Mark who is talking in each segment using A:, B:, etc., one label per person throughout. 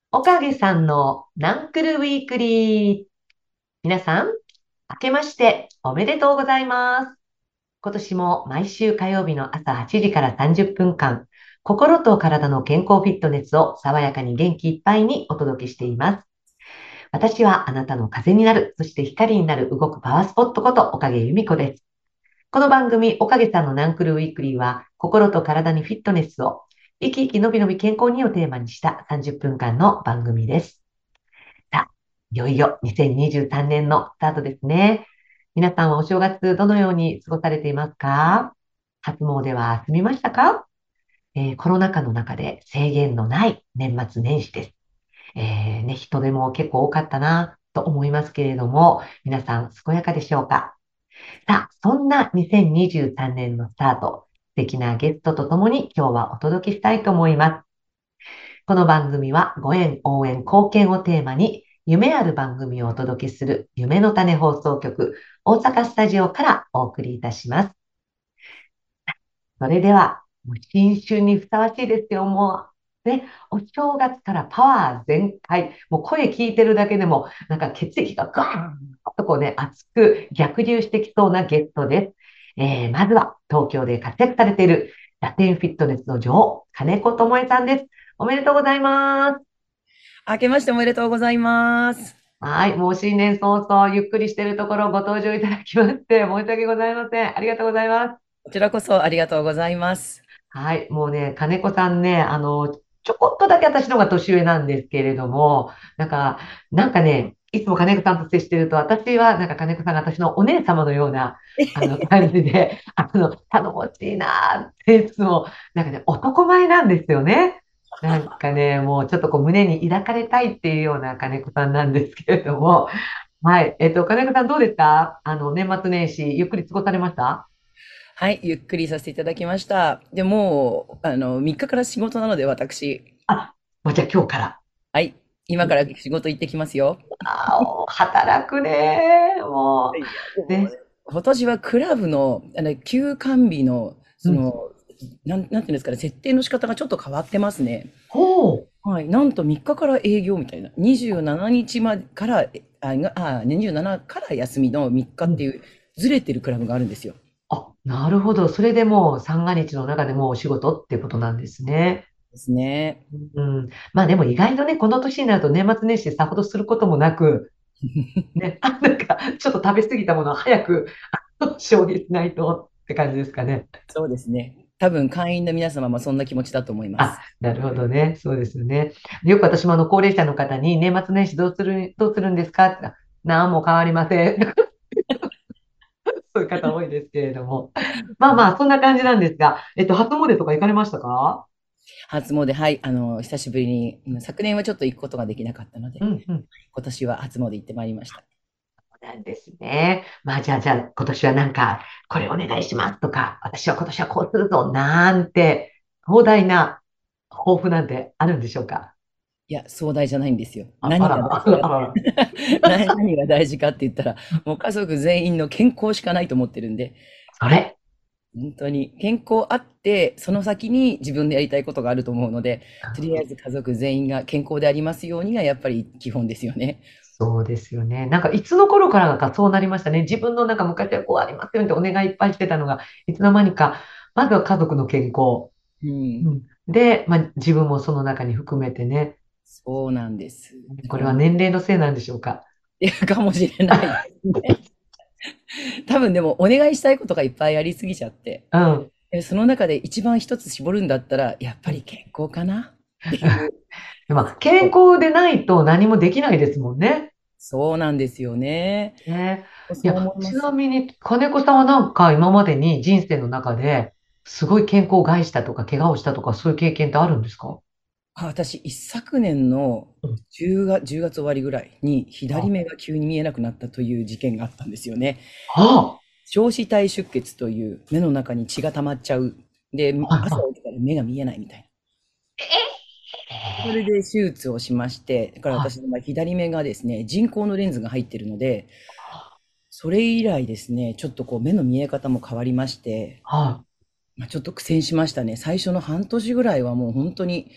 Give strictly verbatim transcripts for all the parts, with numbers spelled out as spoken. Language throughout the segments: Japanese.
A: おかげさんのナンクルウィークリー。皆さん、明けましておめでとうございます。今年も毎週火曜日の朝はちじからさんじゅっぷんかん、心と体の健康フィットネスを爽やかに元気いっぱいにお届けしています。私はあなたの風になる、そして光になる動くパワースポットことおかげ由美子です。この番組、おかげさんのナンクルウィークリーは、心と体にフィットネスを、生き生きのびのび健康にをテーマにしたさんじゅっぷんかんの番組です。さあ、いよいよにせんにじゅうさんねんのスタートですね。皆さんはお正月どのように過ごされていますか？初詣は済みましたか？えーコロナ禍の中で制限のない年末年始です。えーね、人手も結構多かったなと思いますけれども、皆さん健やかでしょうか？さあ、そんなにせんにじゅうさんねんのスタート、素敵なゲストとともに今日はお届けしたいと思います。この番組はご縁、応援、貢献をテーマに夢ある番組をお届けする夢の種放送局大阪スタジオからお送りいたします。それでは、もう新春にふさわしいですよ。もう、ね、お正月からパワー全開。もう声聞いてるだけでも、なんか血液がガーンとこうね、熱く逆流してきそうなゲストです。えー、まずは東京で活躍されているラテンフィットネスの女王、金子智恵さんです。おめでとうございます。
B: 明けましておめでとうございます。
A: はい。もう新年早々、ゆっくりしているところをご登場いただきまして、申し訳ございません。ありがとうございます。
B: こちらこそありがとうございます。
A: はい。もうね、金子さんね、あの、ちょこっとだけ私の方が年上なんですけれども、なんか、なんかね、いつも金子さんと接してると、私はなんか金子さんが私のお姉様のような、あの、感じで、あの、頼もしいなーっていつも、なんかね、男前なんですよね。なんかね、もうちょっとこう胸に抱かれたいっていうような金子さんなんですけれども、はい。えっと、金子さんどうですか？あの、年末年始、ゆっくり過ごされました？
B: はい、ゆっくりさせていただきました。でもう、あの、みっかから仕事なので私、
A: あ、もうじゃあ今日から。
B: はい、今から仕事行ってきますよ。
A: あー働くねー。も
B: いや、で
A: う、
B: もね、
A: ね。
B: 今年はクラブの、あの、休館日の、
A: うん。
B: その、なん、なんていうんですかね、設定の仕方がちょっと変わってますね。
A: ほう。
B: はい、なんとみっかかから営業みたいな。にじゅうしちにちまでから、あ、があ、にじゅうしちから休みのみっか
A: うん。
B: っていう、ずれてるクラブがあるんですよ。
A: あ、なるほど。それでもう三が日の中でもうお仕事っていうことなんですね。
B: ですね。
A: うん。まあでも意外とね、この年になると年末年始さほどすることもなく、ね、あ、なんかちょっと食べ過ぎたものを早くあの消費しないとって感じですかね。
B: そうですね。多分会員の皆様もそんな気持ちだと思いま
A: あ、
B: す。
A: なるほどね。そうですよね。よく私もあの高齢者の方に年末年始どうする、どうするんですかって言ったら、何も変わりません。そういう方多いですけれども。まあまあ、そんな感じなんですが、えっと、初詣とか行かれましたか？
B: 初詣、はい、あの、久しぶりに、うん昨年はちょっと行くことができなかったので、
A: うんうん。
B: 今年は初詣行ってまいりました。
A: そうなんですね。まあ、じゃあ、じゃあ、今年はなんか、これお願いしますとか、私は今年はこうするぞ、なんて、壮大な抱負なんてあるんでしょうか？
B: いや、壮大じゃないんですよ。
A: あ、あら、
B: 何が大
A: あ
B: 事か、
A: ら、あら。
B: 何何が大事かって言ったら、もう家族全員の健康しかないと思ってるんで、
A: それ。
B: 本当に健康あって、その先に自分でやりたいことがあると思うので、とりあえず家族全員が健康でありますようにがやっぱり基本ですよね。
A: そうですよね。なんか、いつの頃からかそうなりましたね。自分のなんか昔はこうありますようにってお願いいっぱいしてたのが、いつの間にか、まずは家族の健康。
B: うん。
A: うん。で、まあ、自分もその中に含めてね。
B: そうなんです。だ
A: これは
B: からもう、
A: 年齢のせいなんでしょうか？
B: いやかもしれないですね。多分でもお願いしたいことがいっぱいありすぎちゃって、
A: うん。
B: え、その中で一番一つ絞るんだったら、やっぱり健康かなっていう。
A: まあ、健康でないと何もできないですもんね。
B: そうなんですよね。
A: ね。い
B: そう
A: や、ち
B: 思います。
A: なみに、金子さんはなんか今までに人生の中ですごい健康を害したとか、怪我をしたとか、そういう経験ってあるんですか？
B: あ、私、一昨年の
A: うん。
B: じゅうが、じゅうがつ終わりぐらいに左
A: あ、
B: 目が急に見えなくなったという事件があったんですよね。
A: あ
B: 小子体出血という目の中に血が溜まっちゃう。で、
A: はいは
B: 朝起きたら目が見えないみたいな。それ
A: い。
B: で手術をしまして、だから
A: はい。
B: 私、まあ左目がですね、人工のレンズが入ってるので、それ以来ですね、ちょっとこう目の見え方も変わりまして、
A: は
B: まあ、ちょっと苦戦しましたね。最初の半年ぐらいはもう本当に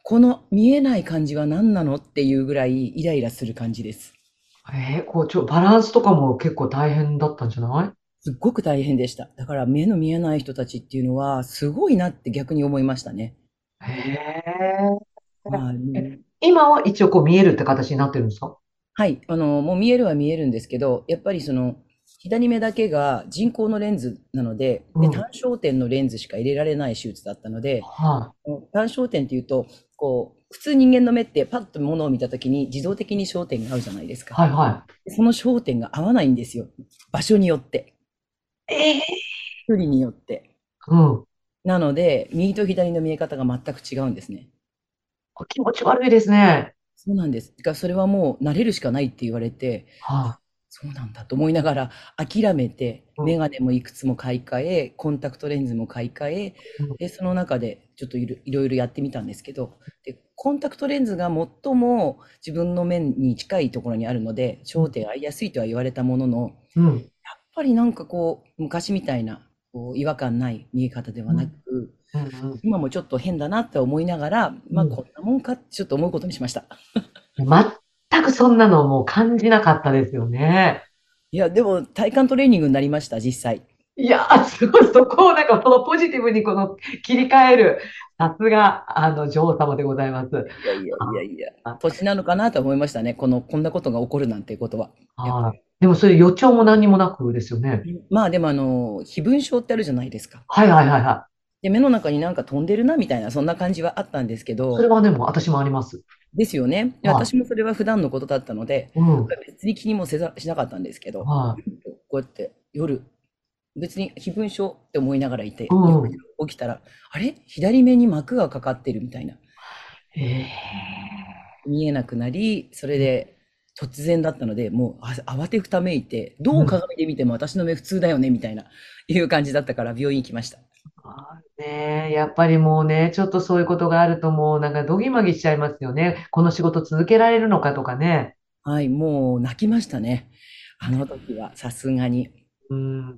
B: この見えない感じは何なのっていうぐらいイライラする感じです。
A: えー、こう、ちょ、バランスとかも結構大変だったんじゃない？
B: すっごく大変でした。だから目の見えない人たちっていうのはすごいなって逆に思いましたね。
A: へえ。
B: はい。
A: え、今は一応こう見えるって形になってるんですか？
B: はい、あの、もう見えるは見えるんですけど、やっぱりその、左目だけが人工のレンズなので、で、単
A: うん。
B: 焦点のレンズしか入れられない手術だったので、
A: は
B: 単焦点っていうと、こう、普通人間の目ってパッと物を見たときに自動的に焦点が合うじゃないです
A: い。
B: か。
A: はいは
B: その焦点が合わないんですよ。場所によって、
A: い。ええ。
B: 距離によって。
A: うん。
B: なので、右と左の見え方が全く違うんですね。
A: 気持ち悪いですね。
B: そうなんです。だからそれはもう慣れるしかないって言われて、あ、
A: は
B: そうなんだと思いながら諦めて、
A: い。うん。
B: メガネもいくつも買い替え、コンタクトレンズも買い替え、
A: うん。
B: で、その中でちょっといろいろいろやってみたんですけど、で、コンタクトレンズが最も自分の目に近いところにあるので、焦点合いやすいとは言われたものの、やっ
A: うん。
B: ぱりなんかこう、昔みたいなこう違和感ない見え方では
A: うん。
B: なく、
A: うん。
B: 今もちょっと変だなって思いながら、まあ
A: うん。
B: こんなもんかってちょっと思うことにしました。
A: 全くそんなのもう感じなかったですよね。
B: いや、でも体幹トレーニングになりました、実際。
A: いやー、すごい、そこをなんかそのポジティブにこの切り替える、さすが、あの、女王様でございます。
B: いやいやいやいや、
A: あ、
B: 年なのかなと思いましたね。この、こんなことが起こるなんていうことは。やっぱ
A: はい。でもそれ予兆も何にもなくですよね。
B: り。まあでもあの、飛蚊症ってあるじゃないですか。
A: はいはいはいはい。
B: で、目の中になんか飛んでるなみたいな、そんな感じはあったんですけど、
A: それはでも私もあります。
B: ですよね。で、
A: は
B: 私もそれは普段のことだったので、
A: い。うん。
B: 別に気にもせざしなかったんですけど、
A: は
B: こうやって夜、別に飛蚊症って思いながらい
A: い。う
B: て、翌
A: ん。
B: 日起きたら、あれ左目に膜がかかってるみたいな。
A: え
B: 見えなくなり、それ
A: え。
B: で突然だったので、もうあ慌てふためいて、どう
A: うん。
B: 鏡で見ても私の目普通だよねみたいな、いう感じだったから病院行きました。
A: あーねえ、やっぱりもうね、ちょっとそういうことがあるともうなんかドギマギしちゃいますよね。この仕事続けられるのかとかね。
B: はい、もう泣きましたね。あの時はさすがに。
A: うん。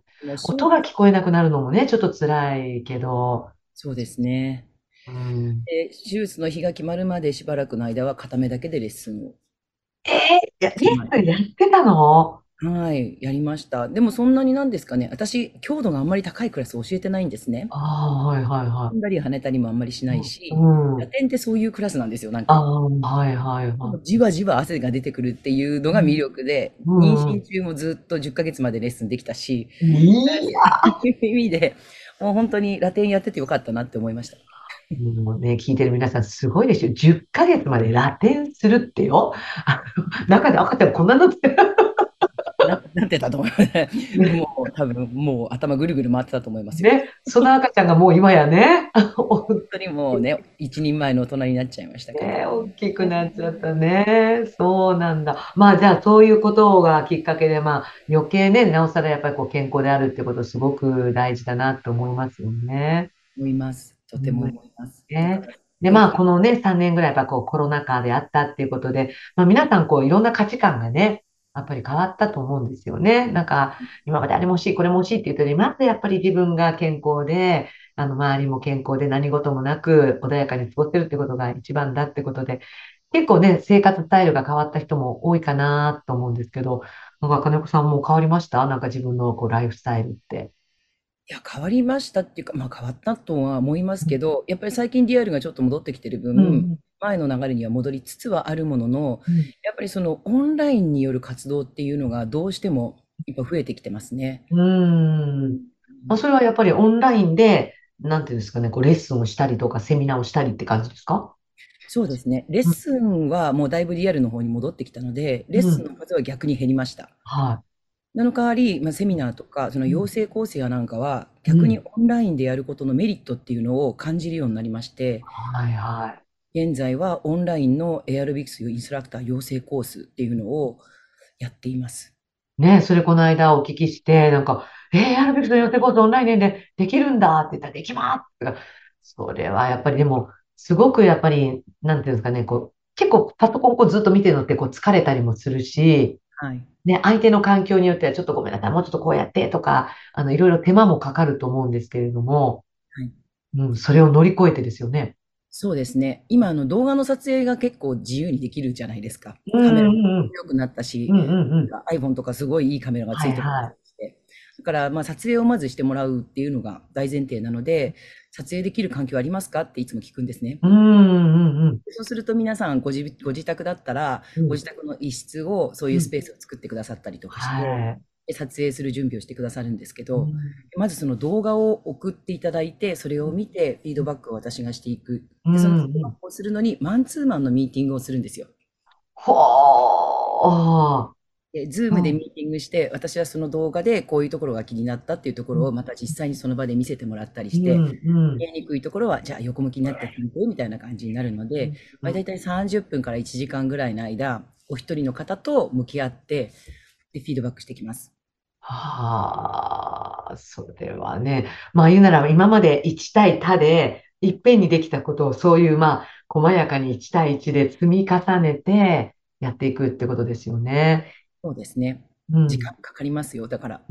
B: もうしょう
A: 音が聞こえなくなるのもね、ちょっと辛いけど。
B: そうですね。
A: うん。
B: で、手術の日が決まるまでしばらくの間は片目だけでレッスンを。
A: ええ。いや、レッスンやってたの？
B: はい、やりました。でもそんなになんですかね、私、強度があんまり高いクラス教えてないんですね。
A: ああ、はいはいは
B: 飛んだり跳ねたりもあんまりしない
A: い。う
B: し、
A: ん。うん。
B: ラテンってそういうクラスなんですよ、なんか。
A: ああ、はいはいは
B: じわじわ汗が出てくるっていうの
A: い。
B: が魅力で、
A: うん。うん。
B: 妊娠中もずっとじゅっかげつまでレッスンできたし、
A: いや、
B: そういう意味で、もう本当にラテンやっててよかったなって思いました。
A: もうね、聞いてる皆さんすごいですよ。じゅっかげつまでラテンするってよ。あの中で赤ちゃんこんなのって。
B: な、なんてたと思います。もう多分もう頭ぐるぐる回ってたと思いますよ。
A: ね、その赤ちゃんがもう今やね、
B: 本当にもうね、一人前の大人になっちゃいましたけど。
A: ね、大きくなっちゃったね。そうなんだ。まあじゃあそういうことがきっかけで、まあ余計ね、なおさらやっぱりこう健康であるってことすごく大事だなと思いますよね。
B: 思います。とても
A: うん、
B: 思います。だか
A: ね。
B: ら、
A: で、まあ、
B: 今回、
A: このね、さんねんぐらいやっぱこうコロナ禍であったっていうことで、まあ皆さんこういろんな価値観がね、やっぱり変わったと思うんですよね。なんか、今まであれも欲しい、これも欲しいって言ったより、まずやっぱり自分が健康で、あの、周りも健康で何事もなく穏やかに過ごせるってことが一番だってことで、結構ね、生活スタイルが変わった人も多いかなと思うんですけど、なんか金子さんも変わりましたなんか自分のこうライフスタイルって。
B: いや、変わりましたっていうか、まあ、変わったとは思います
A: うん。
B: けど、やっぱり最近リアルがちょっと戻ってきてる分、
A: うん。
B: 前の流れには戻りつつはあるものの、
A: うん。
B: やっぱりそのオンラインによる活動っていうのがどうしてもやっぱ増えてきてますね。
A: うーん。
B: うん。
A: まあ、それはやっぱりオンラインで、なんていうんですかね、こうレッスンをしたりとか、セミナーをしたりって感じですか？
B: そうですね。レッ
A: うん。
B: スンはもうだいぶリアルの方に戻ってきたので、レッ
A: うん。
B: スンの数は逆に減りました。
A: は
B: なの代わり、まあ、セミナーとか、その
A: い。うん。
B: 養成講師やなんかは、
A: うん。
B: 逆にオンラインでやることのメリットっていうのを感じるようになりまして、
A: はいは
B: 現在はオンラインのエアロビクスインストラクター養成コースっていうのをやっています。
A: い。ね、それこの間お聞きして、なんか、えー、アルビスの養成コースオンラインでできるんだって言ったら、できますとか、それはやっぱりでも、すごくやっぱり、なんていうんですかね、こう、結構パソコンをこうずっと見てるのってこう疲れたりもするし、
B: はい。
A: ね、相手の環境によってはちょっとごめんなさい、もうちょっとこうやってとか、あの、いろいろ手間もかかると思うんですけれども、
B: はい。
A: うん、それを乗り越えてですよね。
B: そうですね。今、あの動画の撮影が結構自由にできるじゃないですか。
A: うん
B: カメラも
A: うんうん。
B: 良くなったし、
A: うんうんうん。
B: iPhone とかすごいいいカメラがついてたり
A: はいはい。
B: して。だから、まあ、撮影をまずしてもらうっていうのが大前提なので、撮影できる環境ありますかっていつも聞くんですね。
A: うんうんうん
B: そうすると皆さんご自、ご自宅だったら、
A: うん。
B: ご自宅の一室をそうい
A: うん。
B: うスペースを作ってくださったりとかして、
A: はい。
B: で撮影する準備をしてくださるんですけど、
A: うん。
B: まずその動画を送っていただいて、それを見てフィードバックを私がしていく。
A: う
B: で、そのフィードバッ
A: んうん。
B: クをするのにマンツーマンのミーティングをするんですよ。
A: ほー。
B: で、ズー
A: うん。
B: ムでミーティングして、私はその動画でこういうところが気になったっていうところをまた実際にその場で見せてもらったり
A: う
B: して、
A: んうん。
B: 見えにくいところは、じゃあ横向きになって聞いてみたいな感じになるので、まあ、大体さんじゅっぷんからいちじかんぐらいの間、お一人の方と向き合って、で、フィードバックしてきます。
A: はあ、それはね、まあ言うならば今までいち対多で、いっぺんにできたことをそういうまあ、細やかにいち対いちで積み重ねてやっていくってことですよね。
B: そうですね。
A: うん。
B: 時間かかりますよ。だから、
A: うん。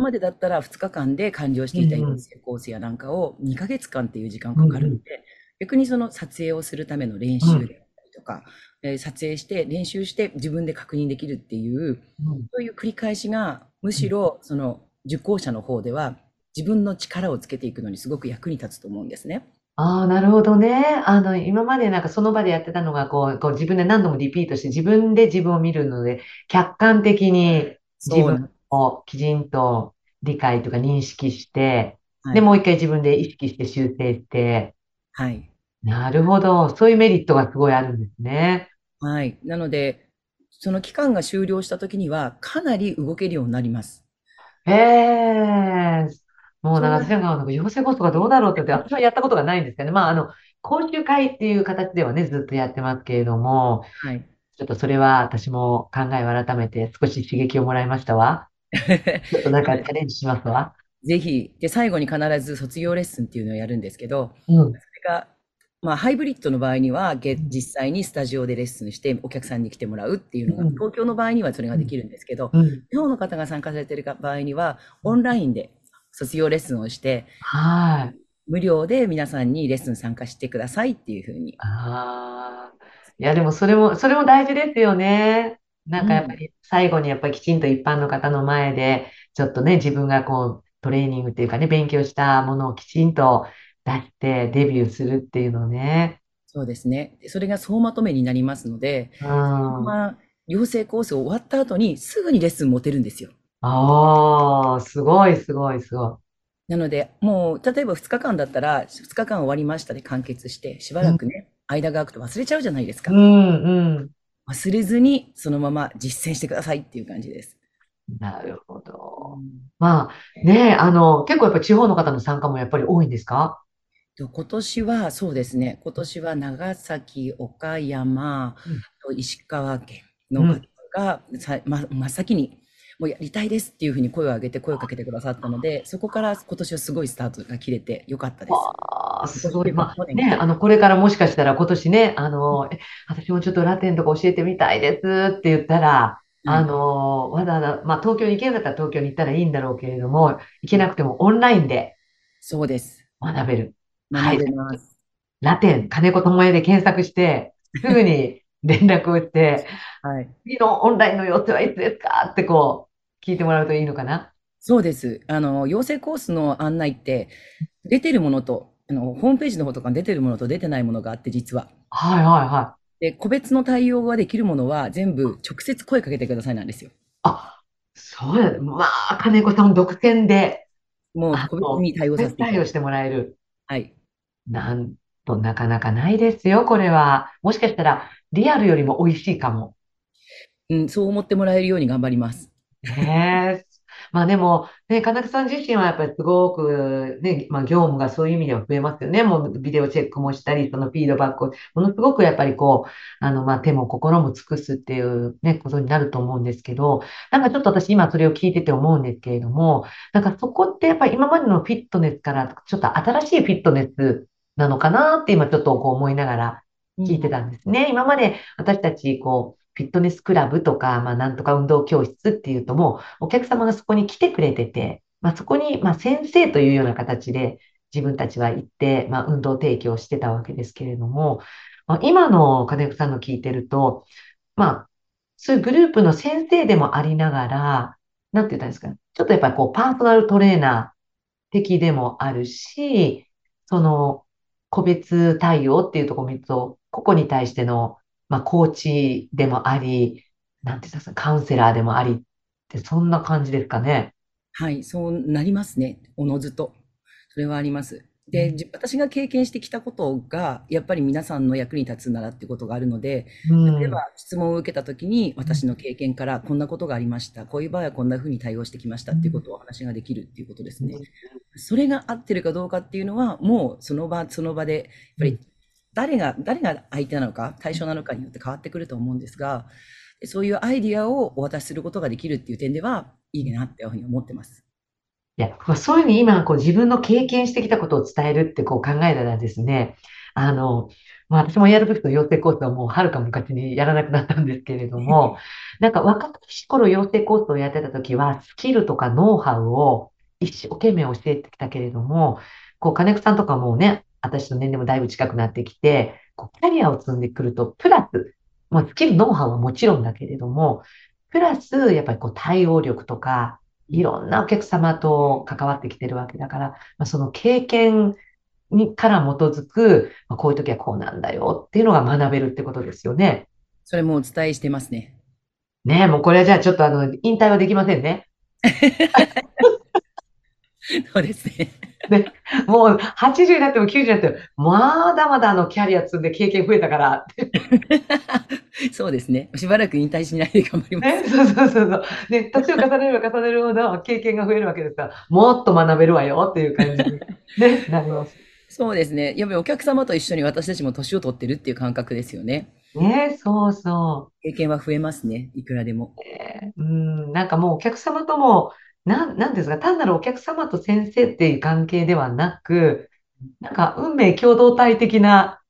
B: 今までだったらふつかかんで完了し
A: う
B: ていた養
A: ん。
B: 成コースやなんかをにかげつかんっていう時間かかるの
A: うん。
B: で、逆にその撮影をするための練
A: うん。
B: 習であったりとか、えー撮影して練習して自分で確認できるっていう、
A: うん。
B: そういう繰り返しが、む
A: うん。
B: しろその受講者の方では自分の力をつけていくのにすごく役に立つと思うんですね。
A: ああ、なるほどね。あの、今までなんかその場でやってたのが、こう、こう自分で何度もリピートして、自分で自分を見るので、客観的に自分
B: そうなん、
A: をきちんと理解とか認識して、で、
B: はい。
A: もう一回自分で意識して修正して、
B: はい。
A: なるほど。そういうメリットがすごいあるんですね。
B: はい。なので、その期間が終了した時には、かなり動けるようになります。
A: へえ。もうなんか
B: そうなる。
A: 私なんか、なんか養成コースとかどうだろうって言って、私はやったことがないんですけどね。まあ、あの、講習会っていう形ではね、ずっとやってますけれども、
B: はい。
A: ちょっとそれは私も考えを改めて少し刺激をもらいましたわ。ちょっとなんかチャレンジしますわ。
B: ぜひ、で、最後に必ず卒業レッスンっていうのをやるんですけど、
A: うん。
B: それが、まあ、ハイブリッドの場合には、げ
A: うん。
B: 実際にスタジオでレッスンしてお客さんに来てもらうっていうのが、
A: うん。
B: 東京の場合にはそれが
A: うん。
B: できるんですけど、
A: うん。
B: 日本の方が参加されている場合には、オンラインで卒業レッスンをして、
A: はい。
B: 無料で皆さんにレッスン参加してくださいっていうふうに。
A: ああ。いや、でもそれも、それも大事ですよね。なんかやっぱ
B: うん。
A: り最後にやっぱりきちんと一般の方の前で、ちょっとね、自分がこう、トレーニングっていうかね、勉強したものをきちんと出してデビューするっていうのね。
B: そうですね。でそれが総まとめになりますので、
A: うん。
B: まあ、養成コース終わった後にすぐにレッスン持てるんですよ。
A: ああ、すごい、すごい、すご
B: なので、もう、例えばふつかかんだったら、ふつかかん終わりましたで完結して、しば
A: い。うん。
B: らくね、間が空くと忘れちゃうじゃないです
A: う
B: か。
A: ん、うん。
B: 忘れずに、そのまま実践してくださいっていう感じです。
A: なるほど。
B: うん。
A: まあ、ね、あの、結構やっぱり地方の方の参加もやっぱり多いんですか？
B: と今年はそうですね、今年は長崎、岡山、
A: うん。
B: と石川県の方
A: うん。
B: がさ、ま、真っ先に、もうやりたいですっていうふうに声を上げて声をかけてくださったので、そこから今年はすごいスタートが切れてよかったです。
A: わあ、
B: 今年っていうか
A: すごい。まあ、ね、
B: 去年から。
A: あの、これからもしかしたら今年ね、あの、え、私もちょっとラテンとか教えてみたいですって言ったら、あ
B: はい。
A: の、わざわざ、まあ、東京に行けるんだったら東京に行ったらいいんだろうけれども、行けなくてもオンラインで
B: そうです。
A: 学べる。はい。
B: 学べます。
A: ラテン、金子智恵で検索して、すぐに連絡をして、
B: はい。
A: 次のオンラインの様子はいつですかってこう、聞いてもらうといいのかな。
B: そうです。あの、養成コースの案内って、出てるものと、あの、ホームページの方とかに出てるものと出てないものがあって、実は。
A: はいはいはい。
B: で、個別の対応ができるものは全部直接声かけてくださいなんですよ。
A: あ、そうや。まあ、金子さん独占で、
B: もう
A: あの、
B: 個別に対応
A: 個
B: させていただきます。
A: 別対応してもらえる。
B: はい。
A: なんとなかなかないですよ、これは。もしかしたら、リアルよりも美味しいかも。
B: うん、そう思ってもらえるように頑張ります。
A: ねえ。まあでも、ね、金子さん自身はやっぱりすごくね、まあ業務がそういう意味では増えますよね。もうビデオチェックもしたり、そのフィードバックを、ものすごくやっぱりこう、あの、まあ手も心も尽くすっていうね、ことになると思うんですけど、なんかちょっと私今それを聞いてて思うんですけれども、なんかそこってやっぱり今までのフィットネスからちょっと新しいフィットネスなのかなって今ちょっとこう思いながら
B: うん。
A: 聞いてたんですね。今まで私たちこう、フィットネスクラブとか、まあ、なんとか運動教室っていうともう、お客様がそこに来てくれてて、まあ、そこに、まあ、先生というような形で自分たちは行って、まあ、運動提供してたわけですけれども、まあ、今の金子さんの聞いてると、まあ、そういうグループの先生でもありながら、なんて言ったらいいんですかね。ちょっとやっぱりこう、パーソナルトレーナー的でもあるし、その、個別対応っていうところを見ると、個々に対しての、まあ、コーチでもあり、なんて言ったらいいんですか、カウンセラーでもありって、そんな感じですかね。
B: はい、そうなりますね。おのずと。それはあります。で、
A: うん。
B: じ私が経験してきたことが、やっぱり皆さんの役に立つならっていうことがあるので、
A: う
B: 例えば
A: ん。
B: 質問を受けたときに、
A: うん。
B: 私の経験からこんなことがありました。こういう場合はこんな風に対応してきましたっていうことをお話ができるっていうことですね。
A: うん。
B: それが合ってるかどうかっていうのは、もうその場その場で、やっぱり誰が、誰が相手なのか、対象なのかによって変わってくると思うんですが、そういうアイディアをお渡しすることができるっていう点では、いいなっていうふうに思ってます。
A: いや、まあそういうふうに今、こう自分の経験してきたことを伝えるってこう考えたらですね、あの、まあ私もやるべきと養成コースはもうはるか昔にやらなくなったんですけれども、なんか若かり頃養成コースをやってた時は、スキルとかノウハウを一生懸命教えてきたけれども、こう金子さんとかもうね、私の年齢もだいぶ近くなってきて、こうキャリアを積んでくると、プラス、まあスキル、ノウハウはもちろんだけれども、プラス、やっぱりこう対応力とか、いろんなお客様と関わってきてるわけだから、まあ、その経験にから基づく、まあ、こういう時はこうなんだよっていうのが学べるってことですよね。
B: それもお伝えしてますね。
A: ねえ、もうこれはじゃあちょっとあの、引退はできませんね。
B: そうですね。
A: ね、もうはちじゅうになってもきゅうじゅうになっても、まだまだあのキャリア積んで経験増えたから、
B: そうですね。しばらく引退しないで頑張りま
A: ね、
B: す。
A: そうそうそうそう。で、年を重ねれば重ねるほど経験が増えるわけですから、もっと学べるわよっていう感じに、ね、なります。
B: そうですね。やっぱりお客様と一緒に私たちも年を取ってるっていう感覚ですよね。
A: ね、そうそう。
B: 経験は増えますね。いくらでも。
A: ね、うん、なんかもうお客様とも、なん、なんですか、単なるお客様と先生っていう関係ではなく、なんか運命共同体的な、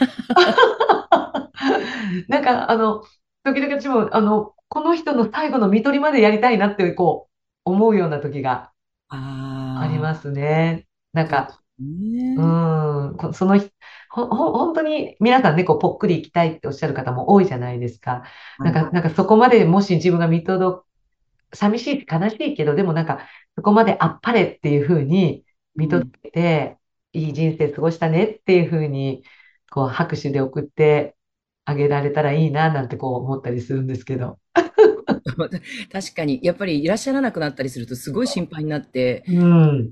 A: なんかあの、時々私も、あの、この人の最後の看取りまでやりたいなって、こう、思うような時があり
B: ああ、
A: ますね。なんか、
B: そうです
A: う
B: ね。
A: ん、こその人、ほ、ほ、本当に皆さんね、こう、ぽっくり行きたいっておっしゃる方も多いじゃないですか。
B: はい。
A: なんか、なんかそこまでもし自分が見届寂しいし悲しいけど、でもなんか、そこまであっぱれっていうふうに見届
B: うん。
A: けて、いい人生過ごしたねっていうふうに、こう、拍手で送ってあげられたらいいな、なんてこう思ったりするんですけど。
B: 確かに、やっぱりいらっしゃらなくなったりするとすごい心配になって、
A: うん。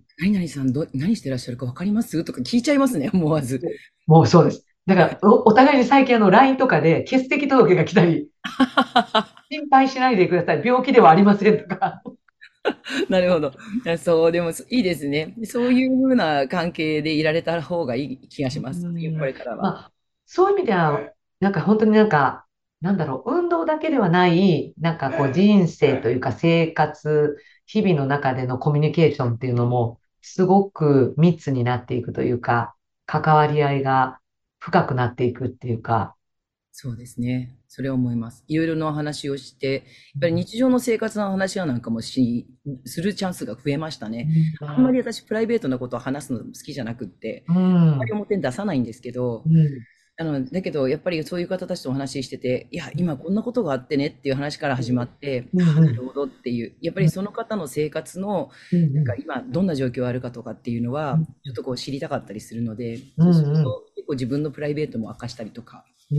B: 何々さんど、何してらっしゃるかわかりますとか聞いちゃいますね、思わず。
A: もうそうです。だから、お、お互いに最近あの、ライン とかで欠席届が来たり、心配しないでください。病気ではありませんとか。
B: なるほど。いやそう、でもいいですね。そういう風な関係でいられた方がいい気がします。
A: うん。
B: これからは。
A: まあ、そういう意味では、なんか本当になんか、なんだろう、運動だけではない、なんかこう人生というか生活、日々の中でのコミュニケーションっていうのも、すごく密になっていくというか、関わり合いが深くなっていくっていうか、
B: そうですね。それは思います。いろいろなお話をして、やっぱり
A: うん。
B: 日常の生活の話はなんかもし、するチャンスが増えましたね。
A: うん。
B: あんまり私プライベートなことを話すの好きじゃなくって、
A: う
B: あんまり
A: ん。
B: 表に出さないんですけど、
A: うん。
B: あの、だけど、やっぱりそういう方たちとお話ししてて、いや、今こんなことがあってねっていう話から始まって、
A: うん。
B: ああ、
A: うん。
B: なるほどっていう、やっぱ
A: うん。
B: りその方の生活の、
A: うん。
B: なんか
A: うん。
B: 今どんな状況あるかとかっていうのは、
A: うん。
B: ちょっとこう知りたかったりするので、
A: う
B: そうする
A: ん。
B: と結構自分のプライベートも明かしたりとか、
A: うん。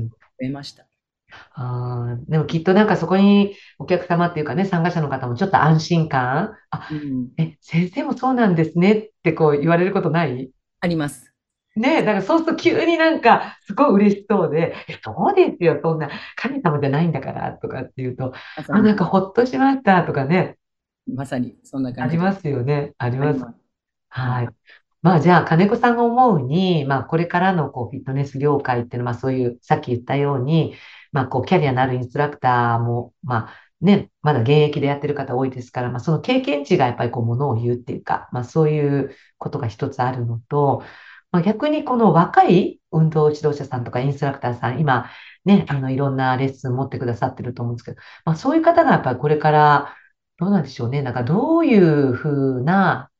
B: 増えました。
A: あー、でもきっとなんかそこにお客様っていうかね、参加者の方もちょっと安心感、あ、
B: うん。
A: え、先生もそうなんですねってこう言われることない？
B: あります。
A: ねえ、だからそうすると急になんかすごい嬉しそうで、え、そうですよ、そんな神様じゃないんだからとかっていうと、あ、
B: まさに、
A: なんかほっとしましたとかね、
B: まさにそんな感じです。
A: ありますよね、あります。
B: あります。はい。
A: はい。まあじゃあ、金子さんが思うに、まあこれからのこうフィットネス業界っていうのは、まあそういう、さっき言ったように、まあこうキャリアのあるインストラクターも、まあね、まだ現役でやってる方多いですから、まあその経験値がやっぱりこうものを言うっていうか、まあそういうことが一つあるのと、まあ、逆にこの若い運動指導者さんとかインストラクターさん、今ね、あのいろんなレッスン持ってくださってると思うんですけど、まあそういう方がやっぱりこれからどうなんでしょうね。なんかどういうふうな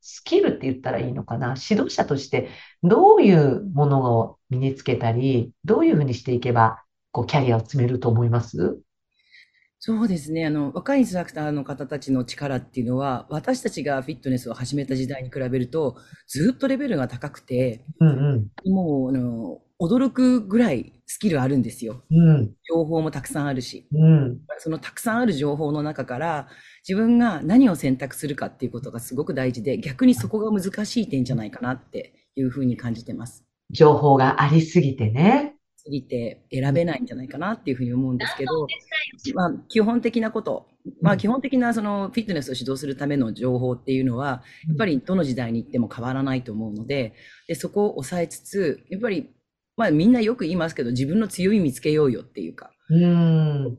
A: スキルって言ったらいいのかな。指導者としてどういうものを身につけたり、どういうふうにしていけば、こう、キャリアを積めると思います？
B: そうですね。あの、若いインストラクターの方たちの力っていうのは、私たちがフィットネスを始めた時代に比べると、ずっとレベルが高くて、
A: うん
B: もう、あの、驚くぐらいスキルあるんですよ。
A: うん、うん、
B: 情報もたくさんあるし。
A: うん。
B: そのたくさんある情報の中から、自分が何を選択するかっていうことがすごく大事で、逆にそこが難しい点じゃないかなっていうふうに感じてます。
A: 情報がありすぎてね。
B: 過ぎて選べないんじゃないかなっていうふうに思うんですけど、まあ、基本的なこと、まあ、
A: うん、
B: 基本的なそのフィットネスを指導するための情報っていうのは、やっぱりどの時代に行っても変わらないと思うので、で、そこを抑えつつ、やっぱり、まあ、みんなよく言いますけど、自分の強み見つけようよっていうか、
A: うん、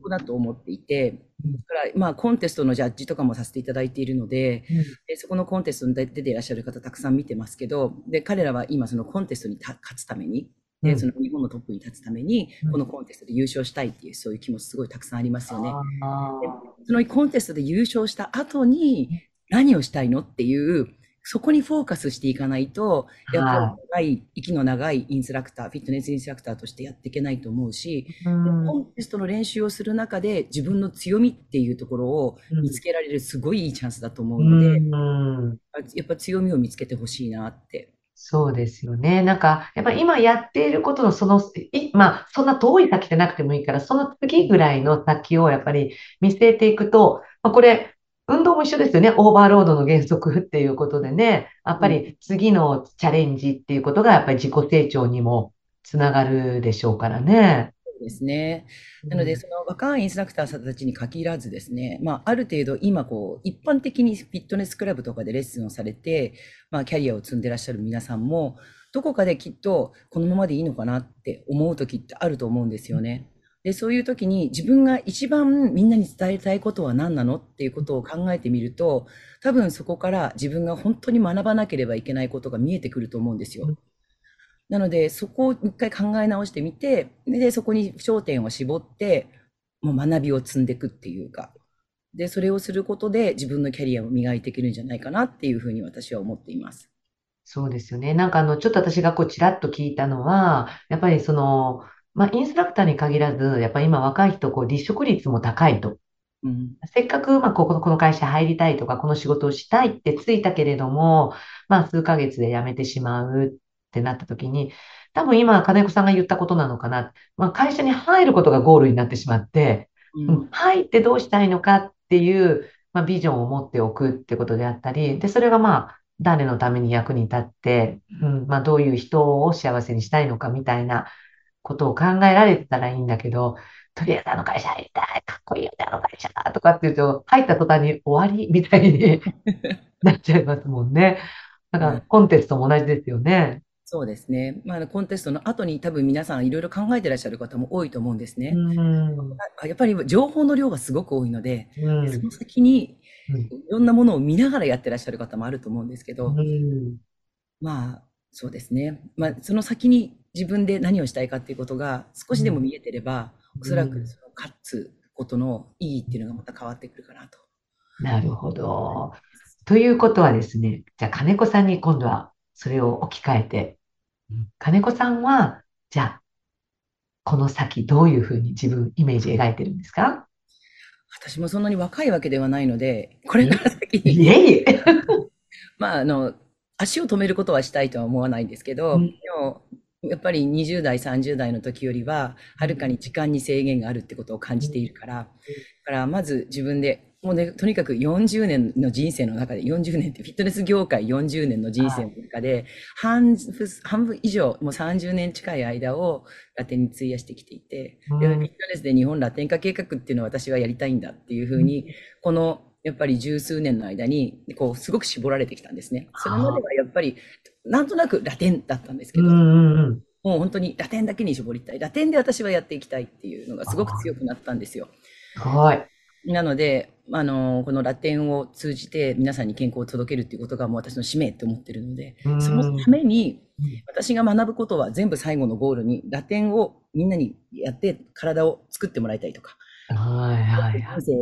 B: そこだと思っていて、だから、まあ、コンテストのジャッジとかもさせていただいているので、
A: うん、
B: でそこのコンテストに出ていらっしゃる方たくさん見てますけど、で、彼らは今そのコンテストに勝つために、で、そ
A: うん。
B: の日本のトップに立つために、
A: うん。
B: このコンテストで優勝したいっていう、そういう気持ちすごいたくさんありますよね。
A: あ
B: で、
A: あ、
B: そのコンテストで優勝した後に、何をしたいのっていう、そこにフォーカスしていかないと、やっぱり
A: は
B: 長い、息の長いインストラクター、フィットネスインストラクターとしてやっていけないと思うし、
A: い。うん、う
B: コンテストの練習をする中で自分の強みっていうところを見つ
A: ん、
B: けられるすごいいいチャンスだと思
A: う
B: うので、
A: ん。
B: やっぱ強みを見つけてほしいなって。
A: そうですよね。なんか、やっぱり今やっていることのその、い、まあ、そんな遠い先でなくてもいいから、その次ぐらいの先をやっぱり見据えていくと、まあ、これ、運動も一緒ですよね。オーバーロードの原則っていうことでね、やっぱ
B: うん、
A: り次のチャレンジっていうことがやっぱり自己成長にもつながるでしょうからね。
B: そうですね。なので、
A: うん、
B: その若いインストラクターさんたちに限らずですね、まあ、ある程度今こう、一般的にフィットネスクラブとかでレッスンをされて、まあ、キャリアを積んでらっしゃる皆さんも、どこかできっとこのままでいいのかなって思う時ってあると思うんですよね。で、そういう時に自分が一番みんなに伝えたいことは何なのっていうことを考えてみると、多分そこから自分が本当に学ばなければいけないことが見えてくると思うんですよ。なので、そこを一回考え直してみて、で、そこに焦点を絞って、もう学びを積んでいくっていうか、で、それをすることで自分のキャリアを磨いていけるんじゃないかなっていうふうに私は思っています。
A: そうですよね。なんかあの、ちょっと私がこう、ちらっと聞いたのは、やっぱりその、まあ、インストラクターに限らず、やっぱり今若い人、こう、離職率も高いと。
B: うん。
A: せっかく、まあ、ここの、この会社入りたいとか、この仕事をしたいってついたけれども、まあ、数ヶ月で辞めてしまうってなった時に、多分今、金子さんが言ったことなのかな。まあ、会社に入ることがゴールになってしまって、うん、
B: うん。
A: 入ってどうしたいのかっていう、まあ、ビジョンを持っておくってことであったり、で、それがまあ、誰のために役に立って、うん、まあ、どういう人を幸せにしたいのかみたいなことを考えられてたらいいんだけど、とりあえずあの会社入りたい、かっこいいよね、あの会社とかって言うと、入った途端に終わりみたいになっちゃいますもんね。だから、コンテストも同じですよね。
B: そうですね。まあ、あのコンテストの後に多分皆さんいろいろ考えてらっしゃる方も多いと思うんです
A: う
B: ね。
A: ん、
B: あやっぱり情報の量がすごく多いので、
A: うん、
B: その先に
A: うん、
B: いろんなものを見ながらやってらっしゃる方もあると思うんですけ
A: う
B: ど、
A: ん、
B: まあ、そうですね。まあ、その先に自分で何をしたいかっていうことが少
A: うん、
B: しでも見えてれば、おそらく
A: うん。
B: その勝つことの意義っていうのがまた変わってくるかなと。
A: なるほど。ということはですね、じゃあ金子さんに今度はそれを置き換えて、うん金子さんは、じゃあ、この先どういうふうに自分イメージ描いてるんですか？
B: 私もそんなに若いわけではないので、これ
A: え
B: から先に、
A: いえいえ。
B: まあ、あの、足を止めることはしたいとは思わないんですけど、
A: うん
B: でも、やっぱりにじゅう代、さんじゅう代の時よりは、はるかに時間に制限があるってことを感じているから、だからまず自分で、もうね、とにかくよんじゅうねんの人生の中で、よんじゅうねんってフィットネス業界よんじゅうねんの人生の中で、半分、半分以上、もうさんじゅうねん近い間をラテンに費やしてきていて、で、フィット
A: うん
B: ネスで日本ラテン化計画っていうのを私はやりたいんだっていうふうに、このやっぱり十数年の間に、こう、すごく絞られてきたんですね。それまで
A: あ
B: はやっぱり、なんとなくラテンだったんです
A: う
B: けど、
A: んうんうん。
B: もう本当にラテンだけに絞りたい。ラテンで私はやっていきたいっていうのがすごく
A: あ
B: 強くなったんですよ。
A: すごい。
B: なので、あの、このラテンを通じて皆さんに健康を届けるっていうことがもう私の使命って思ってるので、
A: う
B: その
A: ん。
B: ために
A: うん
B: 私が学ぶことは全部最後のゴールにラテンをみんなにやって体を作ってもらいたいとか、
A: はいはいはい。
B: 人生を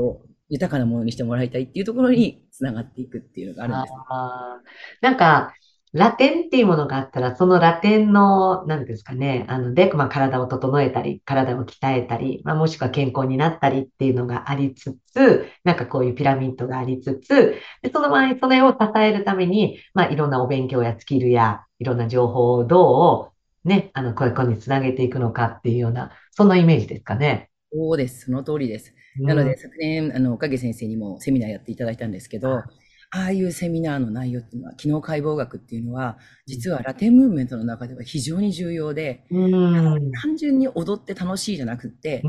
B: 豊かなものにしてもらいたいっていうところにつながっていくっていうのがあるん
A: あ
B: です。
A: あ、なんか、ラテンっていうものがあったら、そのラテンの、なんですかね、あの、で、まあ、体を整えたり、体を鍛えたり、まあ、もしくは健康になったりっていうのがありつつ、なんかこういうピラミッドがありつつ、で、その前にそれを支えるために、まあ、いろんなお勉強やスキルや、いろんな情報をどう、ね、あの、こういう子につなげていくのかっていうような、そんなイメージですかね。
B: そうです。その通りです。
A: うん。
B: なので、昨年、あの、おかげ先生にもセミナーやっていただいたんですけど、ああいうセミナーの内容っていうのは、機能解剖学っていうのは、実はラテンムーブメントの中では非常に重要で、
A: うん。
B: 単純に踊って楽しいじゃなくって、
A: うん。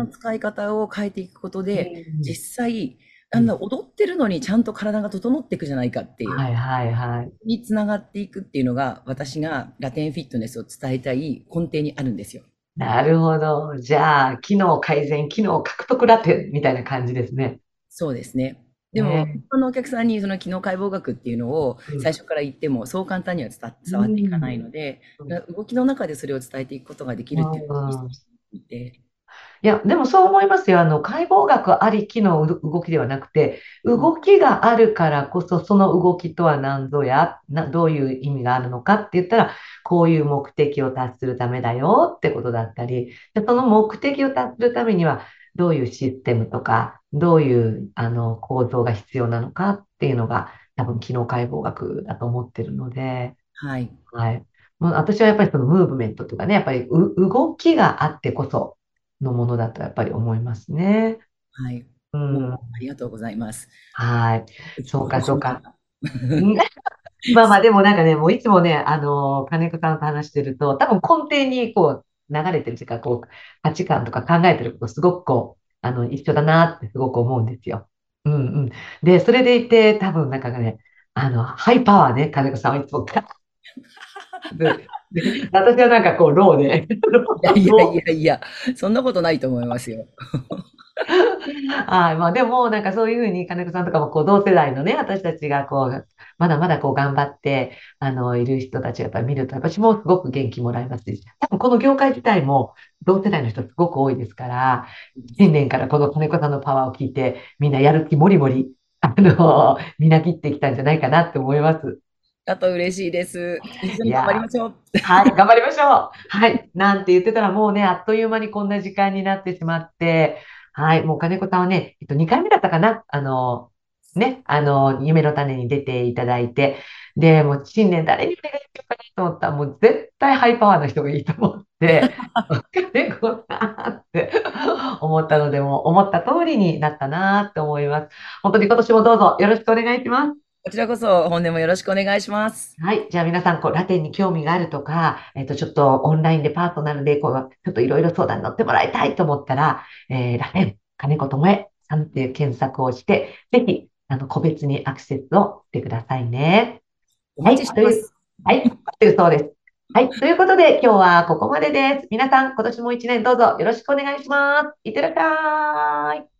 B: 体の使い方を変えていくこと
A: う
B: で、
A: ん。
B: 実際、
A: うん。
B: あんな踊ってるのにちゃんと体が整っていくじゃないかっていう、
A: はいはいはい。
B: につながっていくっていうのが、私がラテンフィットネスを伝えたい根底にあるんですよ。
A: なるほど。じゃあ、機能改善、機能獲得ラテンみたいな感じですね。
B: そうですね。でも、一
A: ね。
B: 般のお客さんにその機能解剖学っていうのを
A: うん。
B: 最初から言っても、そう簡単には伝
A: う
B: 伝わっていかな
A: ん。
B: いので、
A: うん。
B: 動きの中でそれを伝えていくことができるっていうのを意識
A: うん
B: していて、
A: いや、でもそう思いますよ。あの、解剖学ありきのう動きではなくて、
B: うん、
A: 動きがあるからこそ、その動きとは何ぞや、な、どういう意味があるのかって言ったら、こういう目的を達するためだよってことだったり、でその目的を達するためには、どういうシステムとか、どういう、あの、構造が必要なのかっていうのが、多分、機能解剖学だと思ってるので、
B: はい、
A: はい。もう私はやっぱりそのムーブメントというかね、やっぱりう動きがあってこそのものだとやっぱり思いますね。
B: はい。
A: う
B: もう、
A: ん。
B: ありがとうございます。
A: はい。そうか、
B: 楽し
A: そうか。
B: みだな。
A: うんまあまあ、でもなんかね、もういつもね、あの金子さんと話してると、多分根底にこう、流れてるというか、こう、価値観とか考えてることすごくこう、あの、一緒だなってすごく思うんですよ。うんうん。で、それでいて、多分なんかね、あの、ハイパワーね、金子さんはいつもで、で、私はなんかこう、ローで、
B: いやいやい
A: ロ
B: やいや、そんなことないと思いますよ。
A: ー、はい、まあでも、なんかそういうふうに金子さんとかもこう、同世代のね、私たちがこう、まだまだこう頑張って、あの、いる人たちをやっぱり見ると、私もすごく元気もらいますし、多分この業界自体も同世代の人すごく多いですから、新年からこの金子さんのパワーを聞いて、みんなやる気もりもり、あの、みなぎってきたんじゃないかなって思います。
B: だと嬉しいです。一緒に頑張り
A: いや
B: ましょう。
A: はい、頑張りましょう。はい、なんて言ってたらもうね、あっという間にこんな時間になってしまって、はい、もう金子さんはね、えっと、にかいめだったかなあの、ね、あの、夢の種に出ていただいて、で、もう新年誰にお願いしようかなと思ったら、もう絶対ハイパワーの人がいいと思って、金子さんって思ったので、もう思った通りになったなって思います。本当に今年もどうぞよろしくお願いします。
B: こちらこそ本年もよろしくお願いします。
A: はい。じゃあ皆さん、こう、ラテンに興味があるとか、えっと、ちょっとオンラインでパーソナルで、こう、ちょっといろいろ相談に乗ってもらいたいと思ったら、えー、ラテン、金子智恵さんっていう検索をして、ぜひ、あの、個別にアクセスをしてくださいね。
B: お待ち
A: はい。という、
B: してます。
A: はい。というそうです。はい。ということで、今日はここまでです。皆さん、今年も一年どうぞよろしくお願いします。いってらっしゃい。